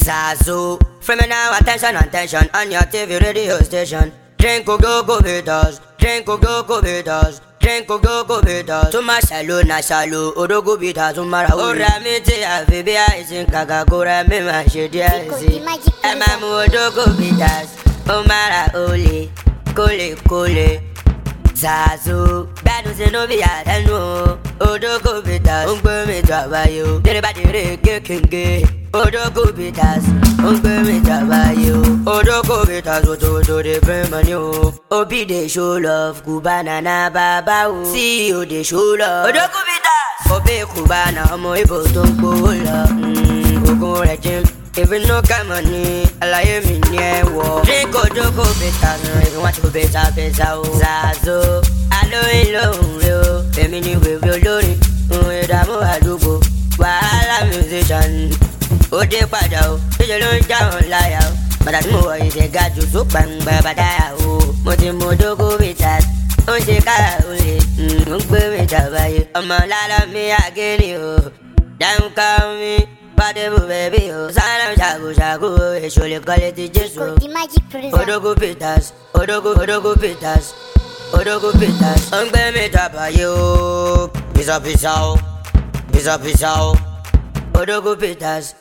Zazu, free me now, attention on your TV radio station. Drink go beaters, drink go beaters, drink go beaters. To my salo na salo, odogo beaters umara. Ora mi ti afibi aisin kaka kura mi ma shedi aisin. Ema mu odogo beaters, umara ole, kole. Zazu, gbádùn sí no be àtẹnu. Odogo beaters, ó ń gbé mi jàbáyé o. Dèrè bá dèrè kékèké. Odogo beaters, ó ń gbé mi jàbáyé o. Odogo beaters, òtòtò dey bring money o. Obi dey show love, Cubana na bàbá o. CEO dey show love. Odogo beaters, Obi Cubana ọmọ Ibo tó ń gbowó lọ. Ogun rẹ̀ jim. If you no got money, àlàyé mi ní ẹ wọ̀. Drink Odogo beaters, if you want to better o. Zazu, alóyin lóhùn rẹ o. Èmi ni wèrè olórin, ohun ìdààmú àdúgbò. Wàhálà musician, ó dé padà o. Níṣẹ́ ló ń já wọn láyà o. Bàtà tí mo wọ̀ yìí ṣe ga jù tó gbàngbà bàdáyà o. Mo ti mú Odogo beaters, ó ń ṣe kára olè. Ó ń gbé mi jàbáyé. Ọmọ lálọ́ mi àgérí o. Dáhùn ká mi. Badebo baby o, sana shaku èso lè kọ́lé ti Jésù. Odogo beaters, Odogo beaters, Odogo beaters. Ó ń gbé mi jàbáyé o, pisa o, Odogo beaters.